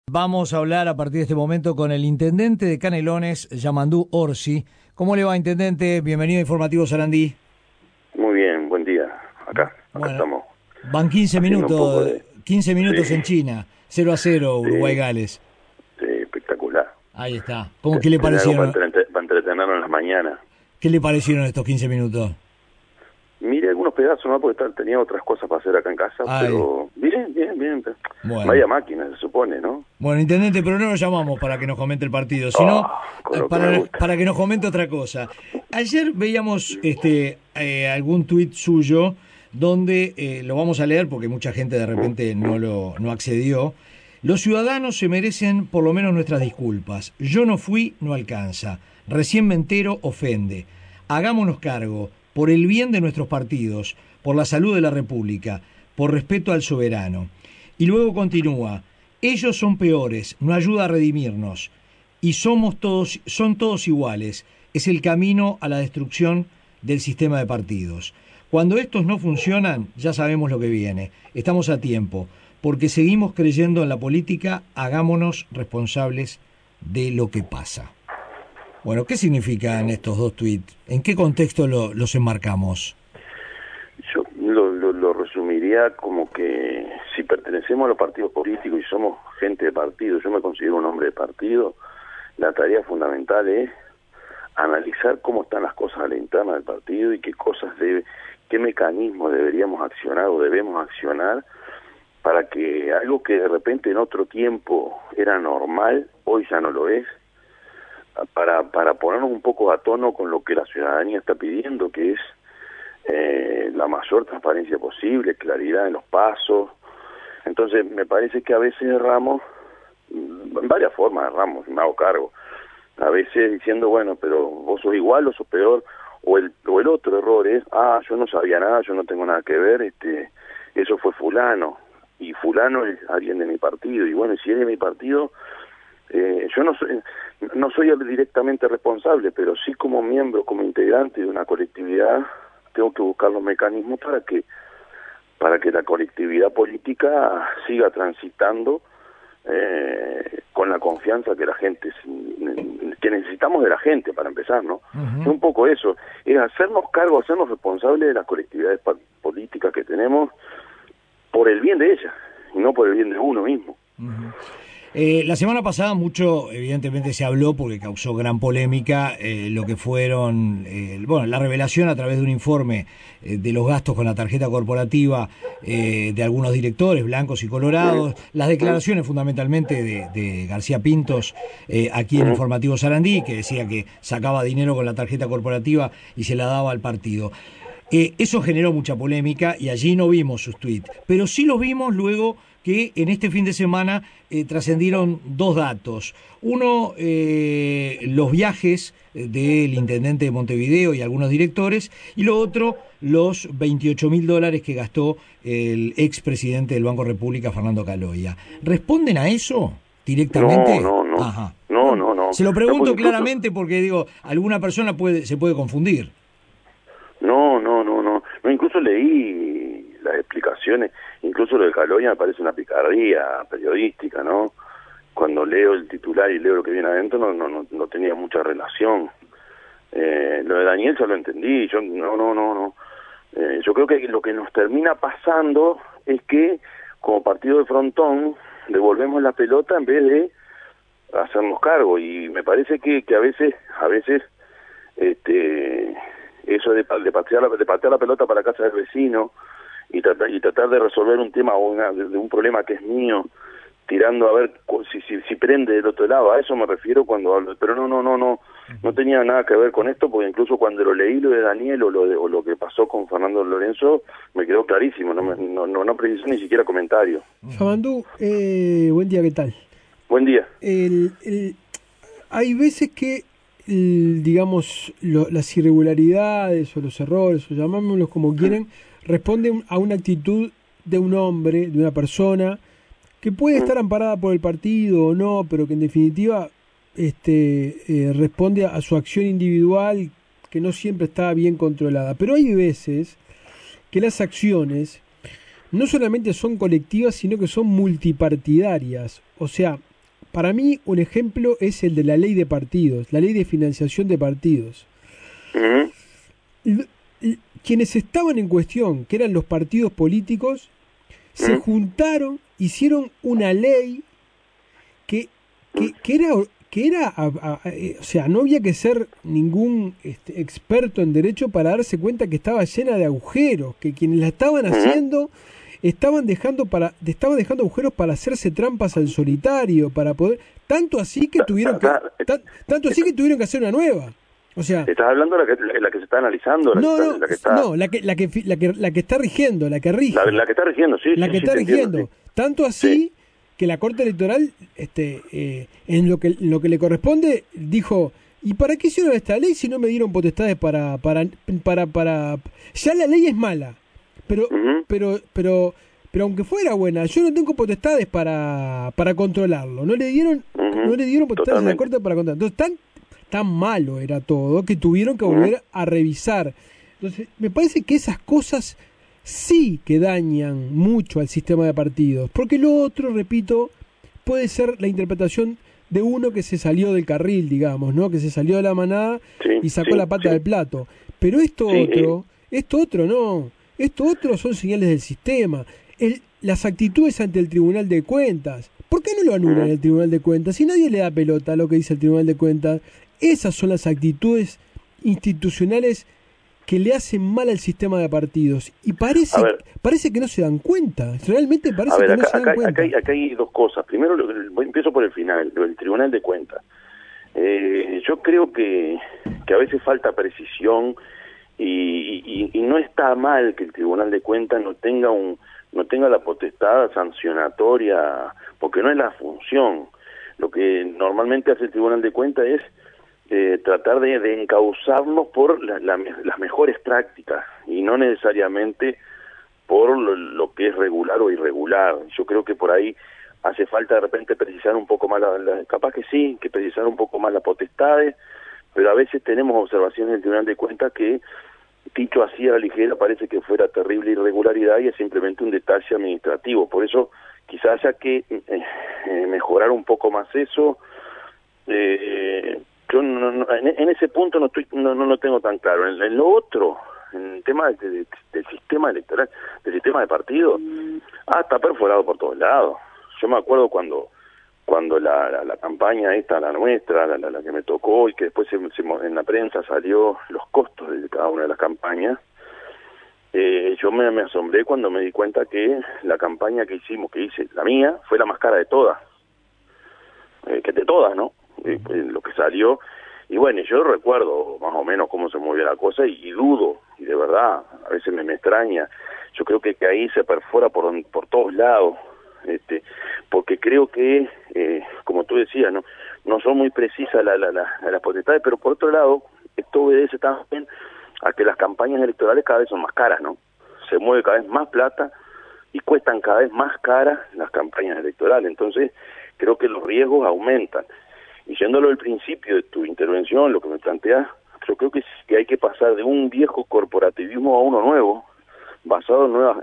Vamos a hablar a partir de este momento con el intendente de Canelones, Yamandú Orsi. ¿Cómo le va, intendente? Bienvenido a Informativo Sarandí. Muy bien, buen día. Acá Bueno, estamos. van 15 minutos, 15 minutos Sí, en China, 0-0 Uruguay-Gales. sí, espectacular. Ahí está. ¿Qué le parecieron? Para entretenernos en las mañanas. ¿Qué le parecieron estos 15 minutos? Mire algunos pedazos, ¿no? Porque tenía otras cosas para hacer acá en casa, pero bien. Bueno. Vaya máquina, se supone, ¿no? Bueno, intendente, pero no lo llamamos para que nos comente el partido, sino para que nos comente otra cosa. Ayer veíamos algún tuit suyo donde lo vamos a leer porque mucha gente de repente no accedió. Los ciudadanos se merecen por lo menos nuestras disculpas. Yo no fui, no alcanza. Recién me entero, ofende. Hagámonos cargo, por el bien de nuestros partidos, por la salud de la República, por respeto al soberano. Y luego continúa, ellos son peores, no ayuda a redimirnos. Y son todos iguales. Es el camino a la destrucción del sistema de partidos. Cuando estos no funcionan, ya sabemos lo que viene. Estamos a tiempo. Porque seguimos creyendo en la política, hagámonos responsables de lo que pasa. Bueno, ¿qué significan estos dos tuits? ¿En qué contexto los enmarcamos? Yo lo resumiría como que si pertenecemos a los partidos políticos y somos gente de partido, yo me considero un hombre de partido, la tarea fundamental es analizar cómo están las cosas a la interna del partido y qué mecanismos deberíamos accionar o debemos accionar para que algo que de repente en otro tiempo era normal, hoy ya no lo es, para ponernos un poco a tono con lo que la ciudadanía está pidiendo, que es la mayor transparencia posible, claridad en los pasos. Entonces me parece que a veces erramos, en varias formas erramos, me hago cargo, a veces diciendo, bueno, pero vos sos igual o sos peor, o el otro error es, yo no sabía nada, yo no tengo nada que ver, eso fue fulano, y fulano es alguien de mi partido, y bueno, si es de mi partido, yo no soy directamente responsable, pero sí como miembro, como integrante de una colectividad, tengo que buscar los mecanismos para que la colectividad política siga transitando con la confianza que la gente, que necesitamos de la gente para empezar, ¿no? Uh-huh. Es un poco eso, es hacernos cargo, hacernos responsables de las colectividades políticas que tenemos por el bien de ellas y no por el bien de uno mismo. Uh-huh. La semana pasada mucho, evidentemente, se habló porque causó gran polémica lo que fueron, la revelación a través de un informe de los gastos con la tarjeta corporativa de algunos directores blancos y colorados, las declaraciones fundamentalmente de García Pintos aquí en Informativo Sarandí, que decía que sacaba dinero con la tarjeta corporativa y se la daba al partido. Eso generó mucha polémica y allí no vimos sus tweets, pero sí los vimos luego que en este fin de semana trascendieron dos datos. Uno, los viajes del intendente de Montevideo y algunos directores, y lo otro, los $28.000 que gastó el expresidente del Banco República, Fernando Caloia. ¿Responden a eso directamente? No. Ajá. No. Se lo pregunto claramente porque, digo, alguna persona se puede confundir. No, incluso leí las explicaciones, incluso lo de Caloia me parece una picardía periodística, ¿no? Cuando leo el titular y leo lo que viene adentro no tenía mucha relación. Lo de Daniel ya lo entendí, yo no. Yo creo que lo que nos termina pasando es que como partido de frontón devolvemos la pelota en vez de hacernos cargo, y me parece que a veces eso de patear la pelota para la casa del vecino y tratar de resolver un tema o de un problema que es mío, tirando a ver si prende del otro lado, a eso me refiero cuando hablo, pero no tenía nada que ver con esto, porque incluso cuando lo leí lo de Daniel o lo que pasó con Fernando Lorenzo, me quedó clarísimo, no precisó ni siquiera comentario. Yamandú, buen día, ¿qué tal? Buen día. Hay veces que digamos, las irregularidades o los errores, o llamémoslos como quieren, responden a una actitud de un hombre, de una persona, que puede estar amparada por el partido o no, pero que en definitiva responde a su acción individual, que no siempre está bien controlada. Pero hay veces que las acciones no solamente son colectivas, sino que son multipartidarias. O sea, para mí un ejemplo es el de la ley de partidos, la ley de financiación de partidos. Quienes estaban en cuestión, que eran los partidos políticos, se juntaron, hicieron una ley que era o sea, no había que ser ningún experto en derecho para darse cuenta que estaba llena de agujeros, que quienes la estaban haciendo estaban dejando agujeros para hacerse trampas al solitario, para poder, tanto así que tuvieron que hacer una nueva. O sea, ¿estás hablando de la que se está analizando? La que está rigiendo, la que rige. La que está rigiendo, sí. La que está rigiendo. Sí. Tanto así que la Corte Electoral, en lo que le corresponde, dijo, ¿y para qué hicieron esta ley si no me dieron potestades para ya la ley es mala, pero aunque fuera buena, yo no tengo potestades para controlarlo. No le dieron potestades a la Corte para controlarlo. Entonces, tan malo era todo que tuvieron que volver a revisar. Entonces, me parece que esas cosas sí que dañan mucho al sistema de partidos, porque lo otro, repito, puede ser la interpretación de uno que se salió del carril, digamos, ¿no? Que se salió de la manada y sacó la pata del plato. Pero esto otro no. Esto otro son señales del sistema. Las actitudes ante el Tribunal de Cuentas. ¿Por qué no lo anulan el Tribunal de Cuentas? Si nadie le da pelota a lo que dice el Tribunal de Cuentas, esas son las actitudes institucionales que le hacen mal al sistema de partidos. Y parece que no se dan cuenta. Realmente parece que no se dan cuenta. Acá hay dos cosas. Primero, empiezo por el final, el Tribunal de Cuentas. Yo creo que a veces falta precisión y no está mal que el Tribunal de Cuentas no tenga la potestad sancionatoria, porque no es la función. Lo que normalmente hace el Tribunal de Cuentas es tratar de encauzarnos por las mejores prácticas y no necesariamente por lo que es regular o irregular. Yo creo que por ahí hace falta de repente precisar un poco más capaz que sí, que precisar un poco más las potestades, pero a veces tenemos observaciones del Tribunal de Cuentas que, dicho así a la ligera, parece que fuera terrible irregularidad y es simplemente un detalle administrativo. Por eso quizás haya que mejorar un poco más eso. Yo en ese punto no lo tengo tan claro. En lo otro, en el tema del sistema electoral, del sistema de partido, está perforado por todos lados. Yo me acuerdo cuando la campaña esta, la nuestra, la que me tocó, y que después en la prensa salió los costos de cada una de las campañas, yo me asombré cuando me di cuenta que la campaña que hice, la mía, fue la más cara de todas. Que de todas, ¿no? Lo que salió, y bueno, yo recuerdo más o menos cómo se movía la cosa y dudo, y de verdad, a veces me extraña. Yo creo que ahí se perfora por todos lados, porque creo que, como tú decías, no son muy precisas las potestades, pero por otro lado, esto obedece también a que las campañas electorales cada vez son más caras, ¿no? Se mueve cada vez más plata y cuestan cada vez más caras las campañas electorales, entonces creo que los riesgos aumentan. Y yéndolo al principio de tu intervención, lo que me planteas, yo creo que hay que pasar de un viejo corporativismo a uno nuevo, basado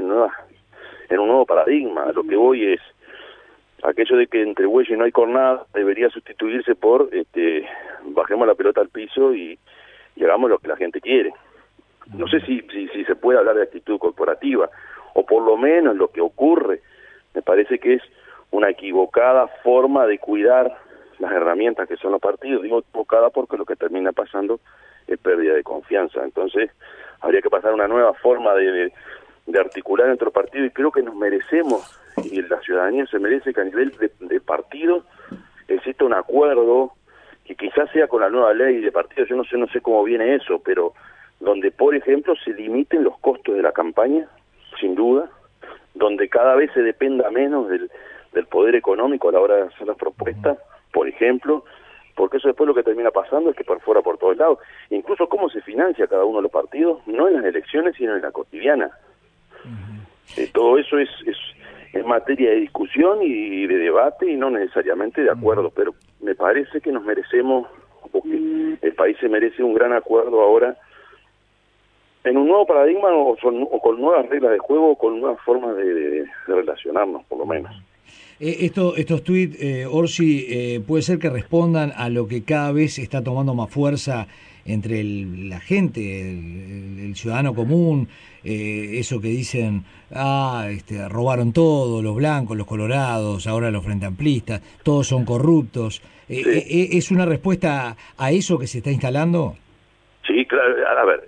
en un nuevo paradigma. Lo que voy es aquello de que entre bueyes no hay cornada, debería sustituirse por bajemos la pelota al piso y hagamos lo que la gente quiere. No sé si se puede hablar de actitud corporativa, o por lo menos lo que ocurre me parece que es una equivocada forma de cuidar las herramientas que son los partidos. Digo equivocada porque lo que termina pasando es pérdida de confianza. Entonces habría que pasar una nueva forma de articular entre los partidos, y creo que nos merecemos, y la ciudadanía se merece, que a nivel de partidos exista un acuerdo, que quizás sea con la nueva ley de partidos, yo no sé cómo viene eso, pero donde, por ejemplo, se limiten los costos de la campaña, sin duda, donde cada vez se dependa menos del poder económico a la hora de hacer las propuestas, por ejemplo, porque eso después lo que termina pasando es que perfora por todos lados. Incluso cómo se financia cada uno de los partidos, no en las elecciones, sino en la cotidiana. Todo eso es materia de discusión y de debate, y no necesariamente de acuerdo, pero me parece que nos merecemos, o que el país se merece un gran acuerdo ahora, en un nuevo paradigma, o con nuevas reglas de juego, o con nuevas formas de relacionarnos, por lo menos. Estos tuits, Orsi, puede ser que respondan a lo que cada vez está tomando más fuerza entre la gente, el ciudadano común, eso que dicen, robaron todo, los blancos, los colorados, ahora los frente amplistas, todos son corruptos. Sí. ¿Es una respuesta a eso que se está instalando? Sí, claro. A ver,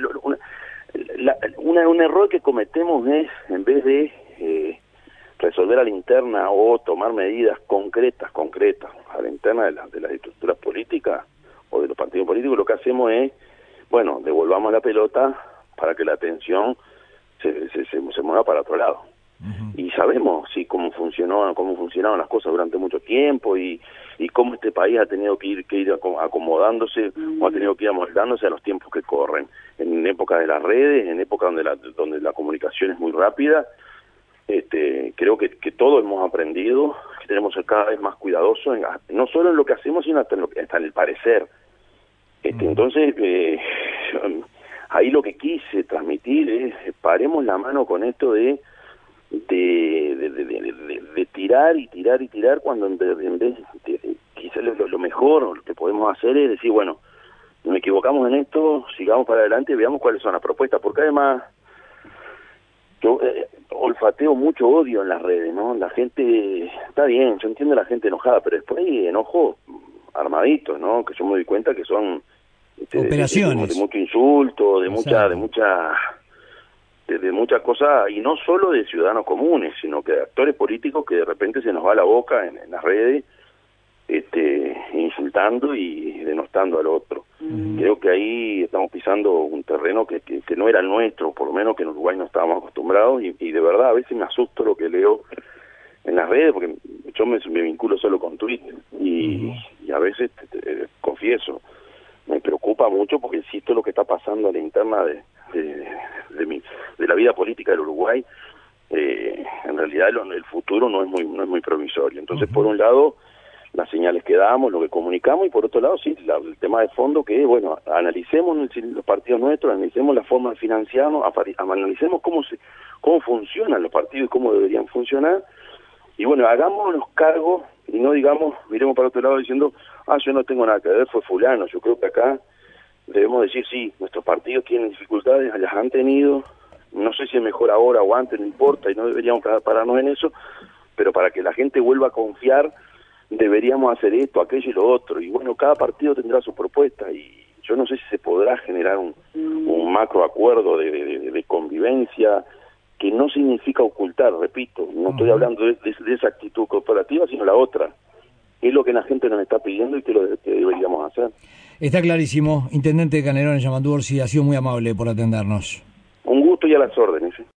un error que cometemos es, en vez de resolver a la interna o tomar medidas concretas a la interna de las estructuras políticas o de los partidos políticos, lo que hacemos es, bueno, devolvamos la pelota para que la atención se mueva para otro lado. Uh-huh. Y sabemos cómo funcionaron las cosas durante mucho tiempo y cómo este país ha tenido que ir acomodándose o ha tenido que ir amoldándose a los tiempos que corren. En época de las redes, en época donde la comunicación es muy rápida, creo que todos hemos aprendido que tenemos que ser cada vez más cuidadosos, no solo en lo que hacemos, sino hasta en el parecer. Entonces, ahí lo que quise transmitir es, paremos la mano con esto de tirar y tirar cuando en vez quizás lo mejor que podemos hacer es decir, bueno, nos equivocamos en esto, sigamos para adelante y veamos cuáles son las propuestas, porque además yo olfateo mucho odio en las redes, ¿no? La gente, está bien, yo entiendo a la gente enojada, pero después hay enojos armaditos, ¿no? Que yo me doy cuenta que son operaciones de mucho insulto, de muchas cosas, y no solo de ciudadanos comunes, sino que de actores políticos que de repente se nos va la boca en las redes, insultando y denostando al otro. Creo que ahí estamos pisando un terreno que no era el nuestro, por lo menos que en Uruguay no estábamos acostumbrados, y de verdad a veces me asusto lo que leo en las redes, porque yo me vinculo solo con Twitter, y a veces, confieso, me preocupa mucho porque insisto lo que está pasando a la interna de la vida política del Uruguay. En realidad el futuro no es muy provisorio. Entonces, por un lado, las señales que damos, lo que comunicamos, y por otro lado, sí, el tema de fondo, que es, bueno, analicemos los partidos nuestros, analicemos la forma de financiarnos, analicemos cómo funcionan los partidos y cómo deberían funcionar, y bueno, hagámonos cargo y no digamos, miremos para otro lado diciendo, yo no tengo nada que ver, fue fulano. Yo creo que acá debemos decir, sí, nuestros partidos tienen dificultades, las han tenido, no sé si es mejor ahora o antes, no importa, y no deberíamos pararnos en eso, pero para que la gente vuelva a confiar, deberíamos hacer esto, aquello y lo otro, y bueno, cada partido tendrá su propuesta, y yo no sé si se podrá generar un macro acuerdo de convivencia, que no significa ocultar, repito, no estoy hablando de esa actitud corporativa, sino la otra. Es lo que la gente nos está pidiendo y que deberíamos hacer. Está clarísimo. Intendente Canelones, Yamandu Orsi, ha sido muy amable por atendernos. Un gusto y a las órdenes.